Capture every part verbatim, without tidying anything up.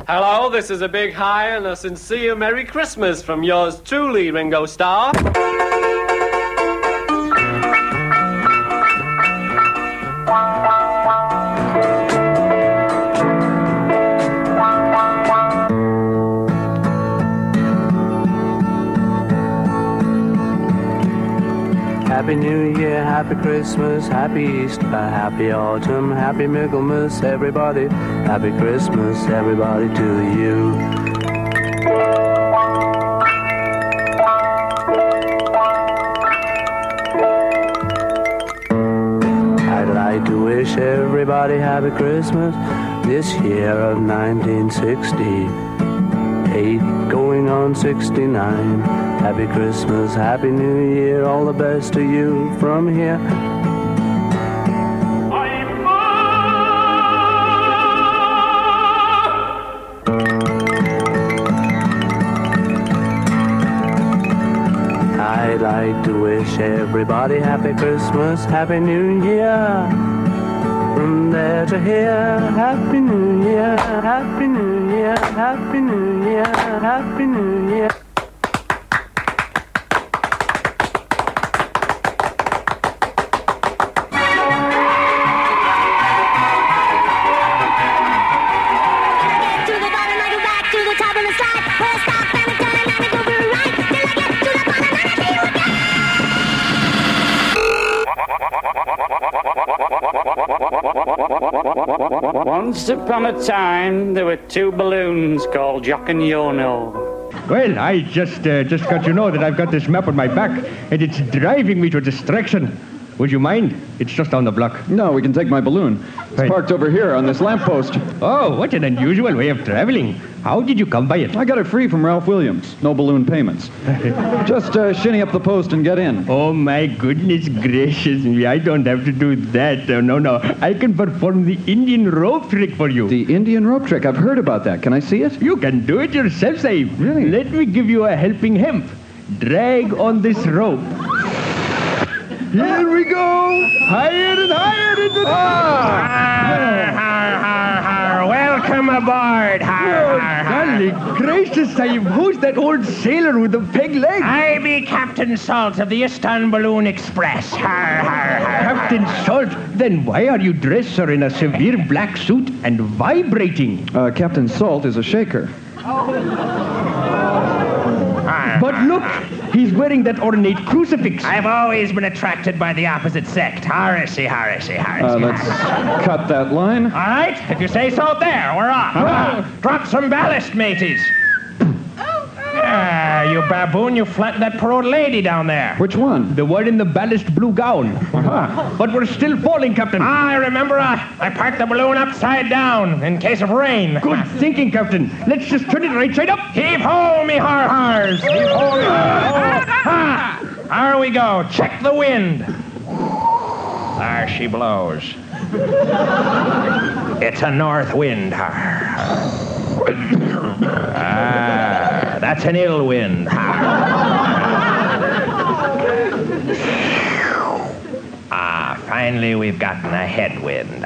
Hello, this is a big hi and a sincere Merry Christmas from yours truly, Ringo Starr. Happy New Year, Happy Christmas, Happy Easter, Happy Autumn, Happy Michaelmas, everybody. Happy Christmas, everybody, to you. I'd like to wish everybody Happy Christmas this year of nineteen sixty-eight, going on sixty-nine. Happy Christmas, Happy New Year, all the best to you from here. I'd like to wish everybody Happy Christmas, Happy New Year. From there to here, Happy New Year, Happy New Year, Happy New Year, Happy New Year. Once upon a time, there were two balloons called Jock and Yono. Well, I just uh, just got to know that I've got this map on my back, and it's driving me to distraction. Would you mind? It's just down the block. No, we can take my balloon. It's Right. parked over here on this lamppost. Oh, what an unusual way of traveling. How did you come by it? I got it free from Ralph Williams. No balloon payments. Just uh, shinny up the post and get in. Oh, my goodness gracious me. I don't have to do that. Oh, no, no. I can perform the Indian rope trick for you. The Indian rope trick. I've heard about that. Can I see it? You can do it yourself, Saib. Really? Let me give you a helping hemp. Drag on this rope. Here we go. Higher and higher into the... Har, har, har, har. Welcome aboard. Har, Oh, har, har. golly gracious, Saib. Who's that old sailor with the peg leg? I be Captain Salt of the Istanbul Express. Har, har, har, har. Captain Salt, then why are you dressed, sir, in a severe black suit and vibrating? Uh, Captain Salt is a shaker. Har, But har, look, har. he's wearing that ornate crucifix. I've always been attracted by the opposite sect. Heresy, heresy, heresy. Uh, let's heresy. cut that line. All right, if you say so, there, we're off. Ah. Drop some ballast, mateys. Ah, you baboon, you flattened that poor old lady down there. Which one? The one in the ballast blue gown. But we're still falling, Captain. Ah, I remember I, I parked the balloon upside down in case of rain. Good thinking, Captain. Let's just turn it right side up. Heave ho, me har-hars. Heave ho, me har-hars. Ha! There we go. Check the wind. There she blows. It's a north wind. Ah, that's an ill wind. Ah, finally we've gotten a headwind.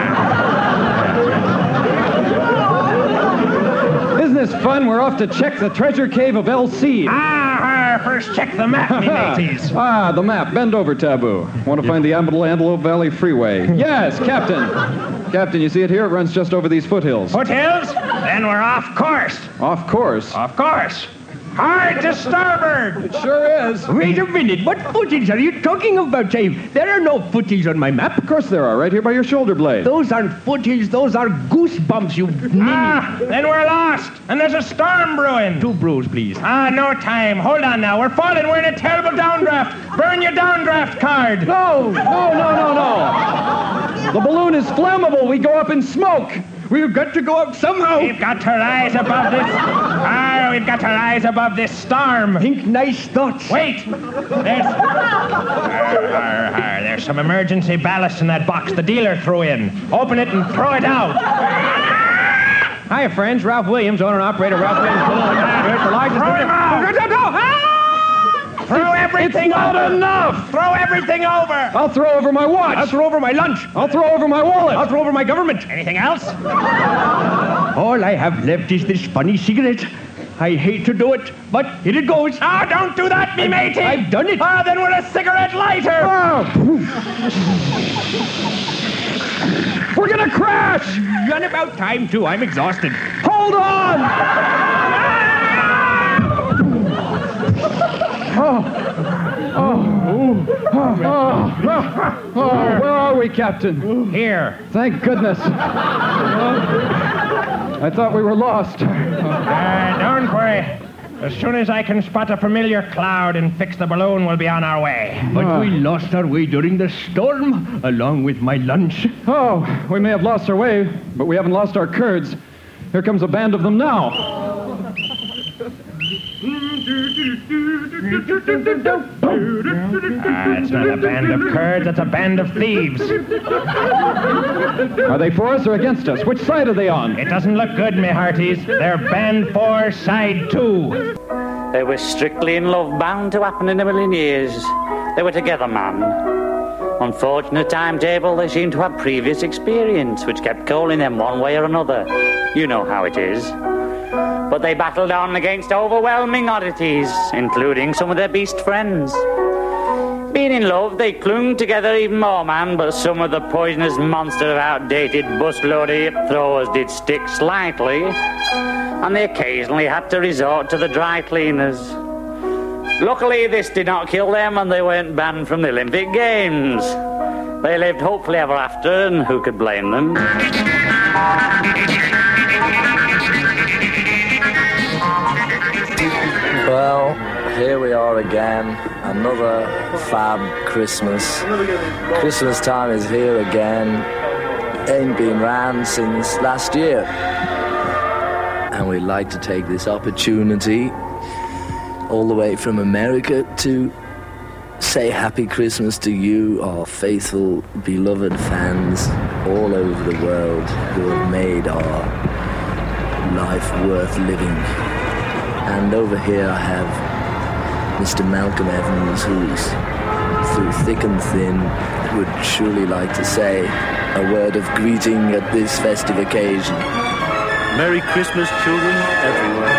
Ah. Isn't this fun? We're off to check the treasure cave of El Cid. Ah, first check the map, me mateys. Ah, the map. Bend over, Taboo. Want to find the Antelope Valley Freeway. Yes, Captain. Captain, you see it here? It runs just over these foothills. Foothills? Then we're off course. Off course. Of course. Hard to starboard. It sure is. Wait a minute. What footage are you talking about, Dave? There are no footage on my map. Of course there are, right here by your shoulder blade. Those aren't footage. Those are goosebumps, you ninny. Ah, then we're lost. And there's a storm brewing. Two brews, please. Ah, no time. Hold on now. We're falling. We're in a terrible downdraft. Burn your downdraft card. No, no, no, no, no. The balloon is flammable. We go up in smoke. We've got to go up somehow. We've got to rise above this. Ah, we've got to rise above this storm. Think nice thoughts. Wait. There's... Arr, arr, arr. There's some emergency ballast in that box the dealer threw in. Open it and throw it out. Hi, friends. Ralph Williams, owner and operator of Ralph Williams Balloon. Here's the largest... Throw him out. Go, go, go. Ah! Throw everything it's not over. enough! Throw everything over. I'll throw over my watch! I'll throw over my lunch. I'll throw over my wallet! I'll throw over my government. Anything else? All I have left is this funny cigarette. I hate to do it, but here it goes. Ah, don't do that, me matey. I've done it. Ah, then we're a cigarette lighter. Oh. We're gonna crash! Run about time, too. I'm exhausted. Hold on! Oh. Oh. Oh. Oh. Oh. Where are we, Captain? Here. Thank goodness. I thought we were lost. Uh, don't worry. As soon as I can spot a familiar cloud and fix the balloon, we'll be on our way. But we lost our way during the storm, along with my lunch. Oh, we may have lost our way, but we haven't lost our Kurds. Here comes a band of them now. Ah, it's not a band of Kurds, it's a band of thieves. Are they for us or against us? Which side are they on? It doesn't look good, me hearties. They're band four, side two. They were strictly in love, bound to happen in a million years. They were together, man. Unfortunate timetable, they seemed to have previous experience, which kept calling them one way or another. You know how it is. But they battled on against overwhelming oddities, including some of their beast friends. Being in love, they clung together even more, man, but some of the poisonous monster of outdated busload of hip throwers did stick slightly, and they occasionally had to resort to the dry cleaners. Luckily, this did not kill them, and they weren't banned from the Olympic Games. They lived hopefully ever after, and who could blame them? Well, here we are again, another fab Christmas. Christmas time is here again. Ain't been round since last year. And we'd like to take this opportunity, all the way from America, to say Happy Christmas to you, our faithful, beloved fans all over the world who have made our life worth living. And over here I have Mister Malcolm Evans, who's through thick and thin would surely like to say a word of greeting at this festive occasion. Merry Christmas, children everywhere.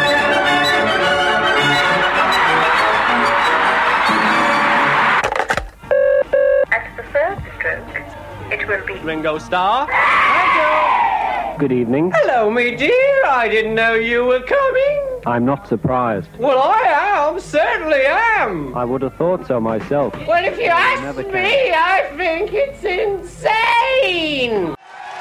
At the third stroke, it will be Ringo Starr. Thank you. Good evening. Hello, me dear. I didn't know you were coming. I'm not surprised. Well, I am. Certainly am. I would have thought so myself. Well, if you ask never me, can. I think it's insane.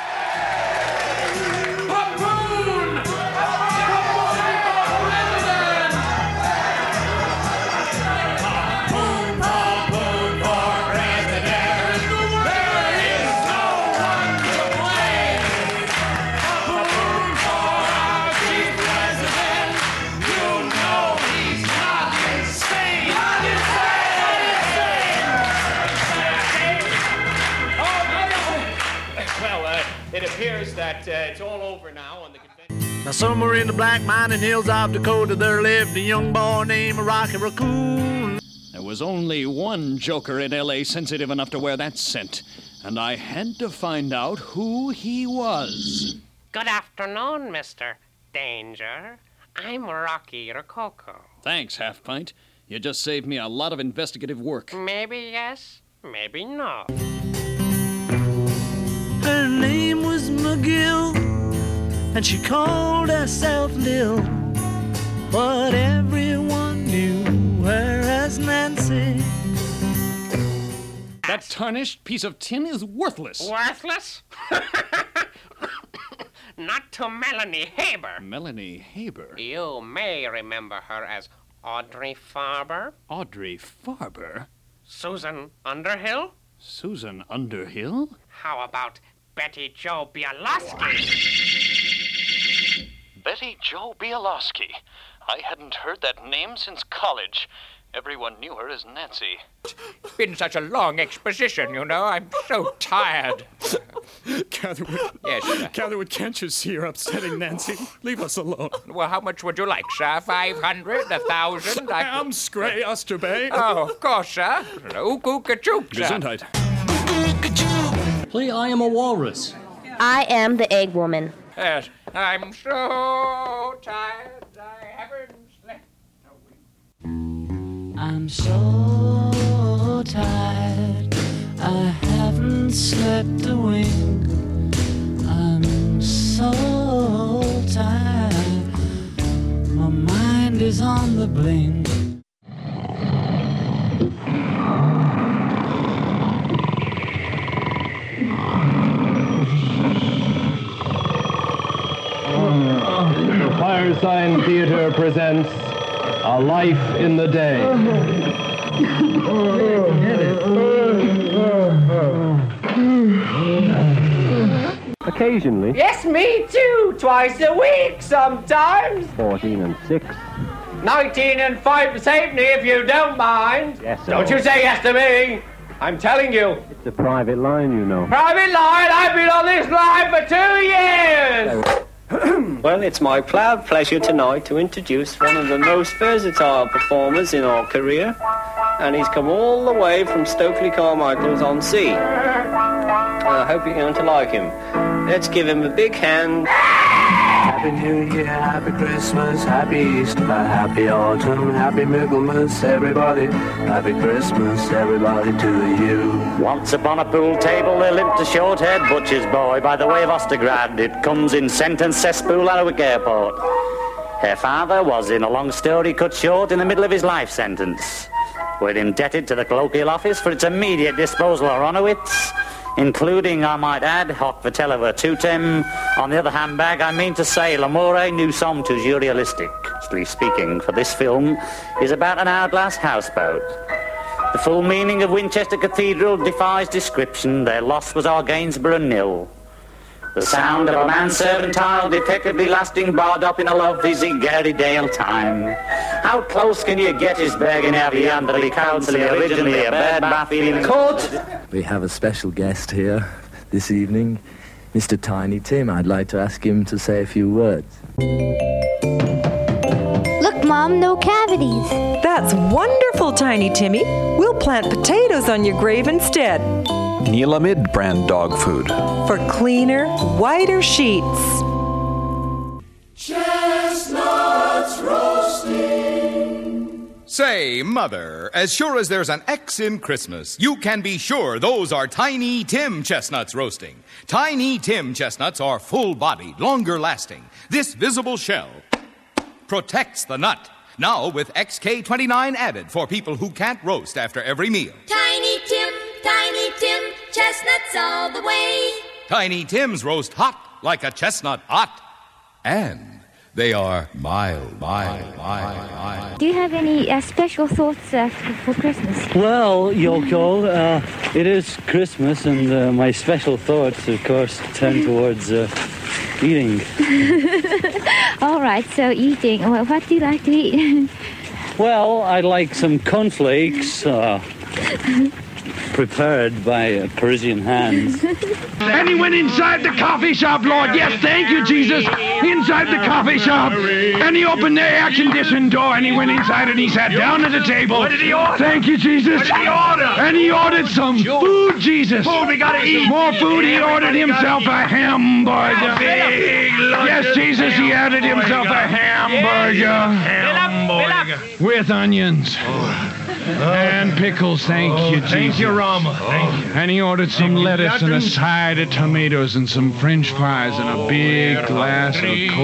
It appears that uh, it's all over now on the convention. Now, somewhere in the black mining hills of Dakota, there lived a young boy named Rocky Raccoon. There was only one joker in L A sensitive enough to wear that scent, and I had to find out who he was. Good afternoon, Mister Danger. I'm Rocky Rococo. Thanks, Half Pint. You just saved me a lot of investigative work. Maybe yes, maybe no. Her name was McGill, and she called herself Lil, but everyone knew her as Nancy. That tarnished piece of tin is worthless. Worthless? Not to Melanie Haber. Melanie Haber? You may remember her as Audrey Farber. Audrey Farber? Susan Underhill? Susan Underhill? How about Betty Jo Bialowski? Betty Jo Bialowski. I hadn't heard that name since college. Everyone knew her as Nancy. It's been such a long exposition, you know. I'm so tired. Catherwood. Yes, sir. Catherwood, can't you see you're upsetting Nancy? Leave us alone. Well, how much would you like, sir? Five hundred? A thousand? I am Scray Osterbay. Oh, of course, sir. Ook-ook-a-chook, sir. Gesundheit. Play I Am a Walrus. I am the egg woman. Yes, I'm so tired. I haven't slept. I'm so tired. I haven't slept a wink. I'm so tired. My mind is on the blink. The Firesign Theater presents A Life in the Day. Occasionally. Yes, me too. Twice a week sometimes. Fourteen and six. Nineteen and five this evening, if you don't mind. Yes, sir. Don't you say yes to me. I'm telling you. It's a private line, you know. Private line? I've been on this line for two years. Well, it's my proud pleasure tonight to introduce one of the most versatile performers in our career, and he's come all the way from Stokely Carmichael's on Sea. And I hope you're going to like him. Let's give him a big hand. Happy New Year, Happy Christmas, Happy Easter, Happy Autumn, Happy Michaelmas, everybody. Happy Christmas, everybody, to you. Once upon a pool table there lived a short-haired butcher's boy by the way of Ostergrad. It comes in sentence cesspool at Alnwick Airport. Her father was, in a long story cut short, in the middle of his life sentence. We're indebted to the colloquial office for its immediate disposal of Ronowitz, including, I might add, Hoc Vitello Virtutem. On the other handbag, I mean to say, L'amore nous sommes toujours realistic. Strictly speaking, for this film is about an hourglass houseboat. The full meaning of Winchester Cathedral defies description. Their loss was our Gainsborough nil. The sound of a manservant tile defectively lasting barred up in a lovely Zigary Dale time. How close can you get his Bergen Aviandri Council, originally a bird bath in court? We have a special guest here this evening, Mister Tiny Tim. I'd like to ask him to say a few words. Look, Mom, no cavities. That's wonderful, Tiny Timmy. We'll plant potatoes on your grave instead. Neelamid brand dog food. For cleaner, whiter sheets. Chestnuts roasting. Say, Mother, as sure as there's an X in Christmas, you can be sure those are Tiny Tim chestnuts roasting. Tiny Tim chestnuts are full-bodied, longer-lasting. This visible shell protects the nut. Now with X K twenty-nine added for people who can't roast after every meal. Tiny Tim, Tiny Tim, chestnuts all the way. Tiny Tims roast hot like a chestnut hot. And they are mild, mild, mild, mild. Do you have any uh, special thoughts uh, for Christmas? Well, Yoko, uh, it is Christmas, and uh, my special thoughts, of course, turn towards uh, eating. All right, so eating. Well, what do you like to eat? Well, I like some cornflakes, uh, prepared by uh, Parisian hands. And he went inside the coffee shop, Lord. Yes, thank you, Jesus. Inside the coffee shop. And he opened the air-conditioned door, and he went inside, and he sat down at the table. What did he order? Thank you, Jesus. What did he order? And he ordered some food, Jesus. Food we gotta eat. More food. He ordered himself a hamburger. Yes, Jesus, he added himself a hamburger. Hamburger. With onions. And pickles, thank you, Jesus. Thank you, Rama. Thank you. And he ordered some lettuce and a side of tomatoes and some French fries and a big glass of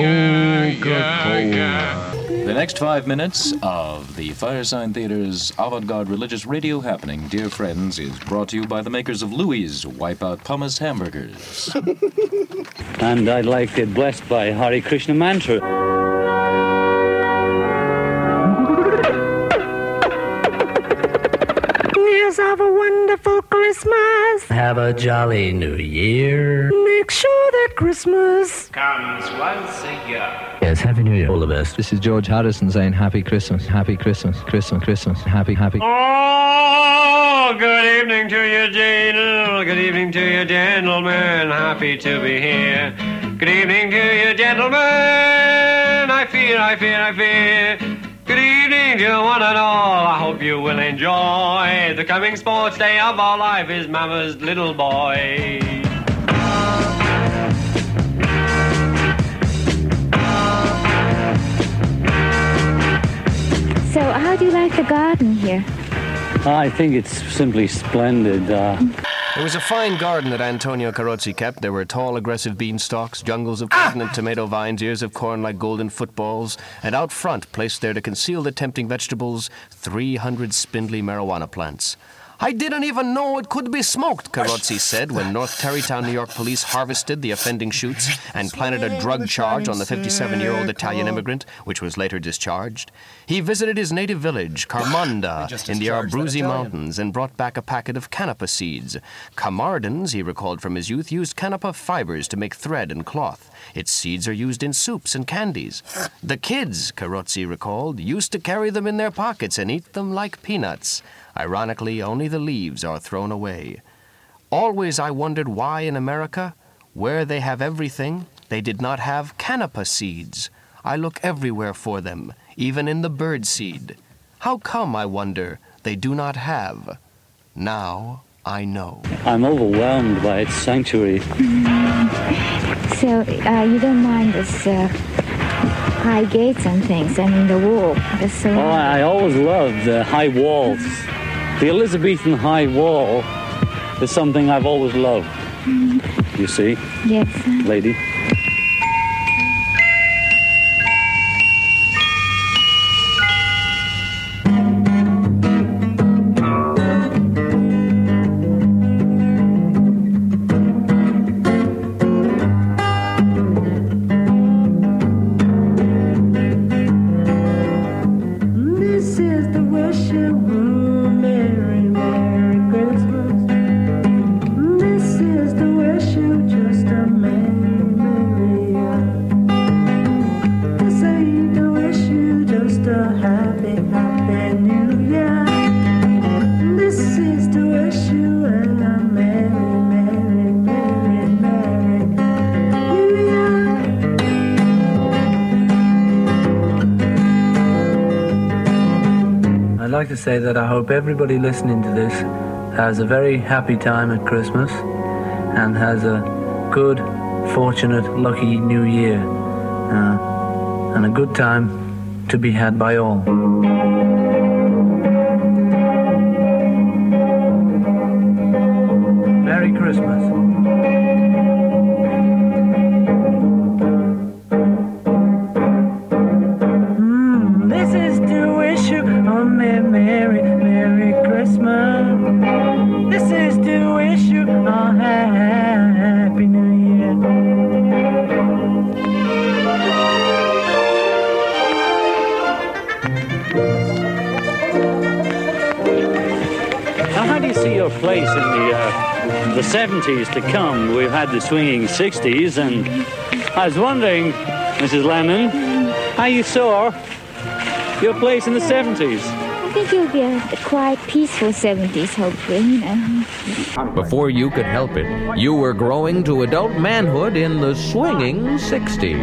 Coca-Cola. The next five minutes of the Firesign Theater's avant-garde religious radio happening, dear friends, is brought to you by the makers of Louis' Wipeout Pumice Hamburgers. And I'd like it blessed by Hare Krishna mantra. Have a wonderful Christmas. Have a jolly New Year. Make sure Father Christmas comes once a year. Yes, Happy New Year. All the best. This is George Harrison saying Happy Christmas, Happy Christmas, Christmas, Christmas, Happy, Happy. Oh, good evening to you, Jane. Good evening to you, gentlemen. Happy to be here. Good evening to you, gentlemen. I fear, I fear, I fear. Good evening to one and all. I hope you will enjoy the coming sports day of our life is Mama's little boy. So, how do you like the garden here? I think it's simply splendid. Uh, It was a fine garden that Antonio Carrozzi kept. There were tall, aggressive beanstalks, jungles of cotton and tomato vines, ears of corn like golden footballs, and out front, placed there to conceal the tempting vegetables, three hundred spindly marijuana plants. I didn't even know it could be smoked, Carrozzi said when North Tarrytown, New York police harvested the offending shoots and planted a drug charge on the fifty-seven-year-old Italian immigrant, which was later discharged. He visited his native village, Carmonda, in the Abruzzi Mountains, and brought back a packet of canapa seeds. Camardans, he recalled from his youth, used canapa fibers to make thread and cloth. Its seeds are used in soups and candies. The kids, Carrozzi recalled, used to carry them in their pockets and eat them like peanuts. Ironically, only the leaves are thrown away. Always I wondered why in America, where they have everything, they did not have canapa seeds. I look everywhere for them, even in the bird seed. How come, I wonder, they do not have? Now I know. I'm overwhelmed by its sanctuary. So, uh, you don't mind this uh, high gates and things, I mean the wall. The oh, I always loved the high walls. The Elizabethan high wall is something I've always loved. You see? Yes. Lady? I'd like to say that I hope everybody listening to this has a very happy time at Christmas and has a good, fortunate, lucky New Year uh, and a good time to be had by all. Merry Christmas. Merry, Merry Christmas. This is to wish you a Happy New Year. Now, how do you see your place in the uh, the seventies to come? We've had the swinging sixties, and I was wondering, Missus Lennon, how you saw your place in the seventies. I think it'll be a, a quiet, peaceful seventies, hopefully, you know. Before you could help it, you were growing to adult manhood in the swinging sixties.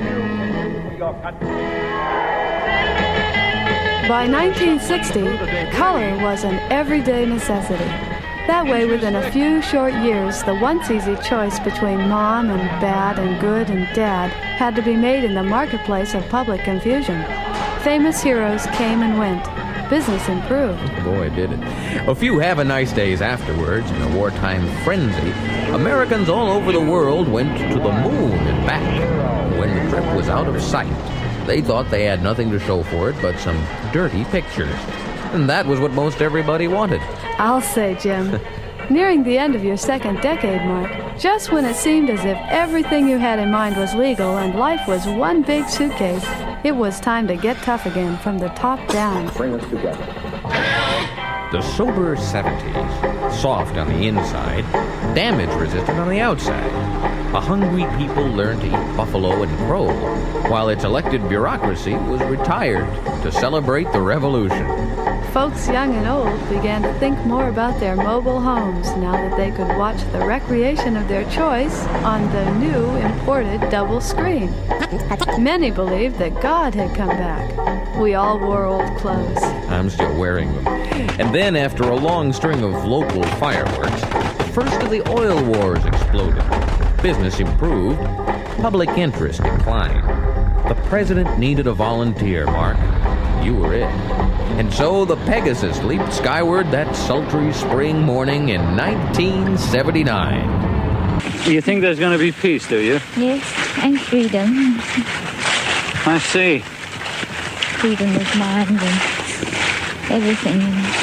By nineteen sixty, color was an everyday necessity. That way, within a few short years, the once easy choice between mom and bad and good and dad had to be made in the marketplace of public confusion. Famous heroes came and went. Business improved. Boy, did it. A few have a nice days afterwards, in a wartime frenzy, Americans all over the world went to the moon and back. When the trip was out of sight, they thought they had nothing to show for it but some dirty pictures. And that was what most everybody wanted. I'll say, Jim, nearing the end of your second decade mark, just when it seemed as if everything you had in mind was legal and life was one big suitcase, it was time to get tough again from the top down. Bring us together. The sober seventies, soft on the inside, damage resistant on the outside. a hungry people learned to eat buffalo and crow, while its elected bureaucracy was retired to celebrate the revolution. Folks young and old began to think more about their mobile homes now that they could watch the recreation of their choice on the new imported double screen. Many believed that God had come back. We all wore old clothes. I'm still wearing them. And then, after a long string of local fireworks, the first of the oil wars exploded. Business improved. Public interest declined. The president needed a volunteer, Mark. You were it. And so the Pegasus leaped skyward that sultry spring morning in nineteen seventy-nine. You think there's going to be peace, do you? Yes, and freedom. I see. Freedom of mind and everything.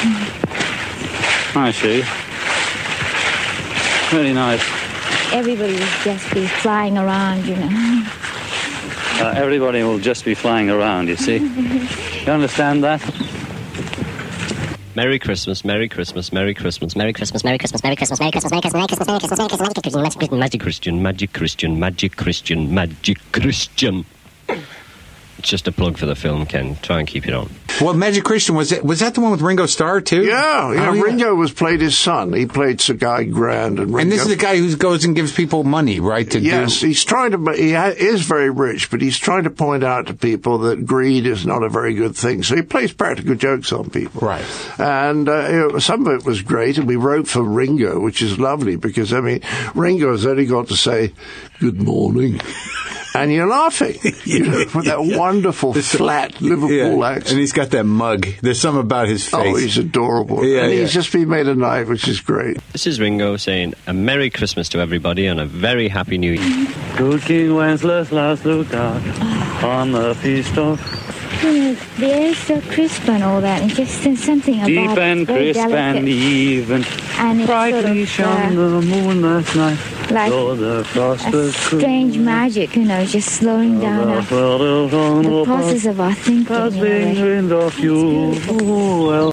I see. Very nice. Everybody will just be flying around, you know. Uh, everybody will just be flying around, you see. You understand that? Merry Christmas, Merry Christmas, Merry Christmas, Merry Christmas, Merry Christmas, Merry Christmas, Merry Christmas, Merry Christmas, Merry Christmas, Merry Christmas, Merry Christmas, Merry Christmas, Magic Christian, Magic Christian, Magic Christian, Magic Christian. It's just a plug for the film, Ken. Try and keep it on. Well, Magic Christian, was it, was that the one with Ringo Starr, too? Yeah, yeah. Oh, yeah. Ringo was played his son. He played Sir Guy Grand. And, Ringo, and this is the guy who goes and gives people money, right? To yes, do... he's trying to, he ha- is very rich, but he's trying to point out to people that greed is not a very good thing. So he plays practical jokes on people. Right. And uh, you know, some of it was great, and we wrote for Ringo, which is lovely, because, I mean, Ringo's only got to say, good morning. And you're laughing, you know, with that wonderful, flat Liverpool yeah. accent. And he's got that mug. There's something about his face. Oh, he's adorable. Yeah, and yeah. he's just been made a knight, which is great. This is Ringo saying a Merry Christmas to everybody and a very Happy New Year. Good King Wenceslas looked out on the feast of... You know, the air is so crisp and all that, and just there's something about Deep it. and crisp and even, and it's brightly sort of, shone uh, the moon last night. Like so the frost a was strange cool. magic, you know, just slowing down our, the process of our thinking. You know, of you. Oh, well.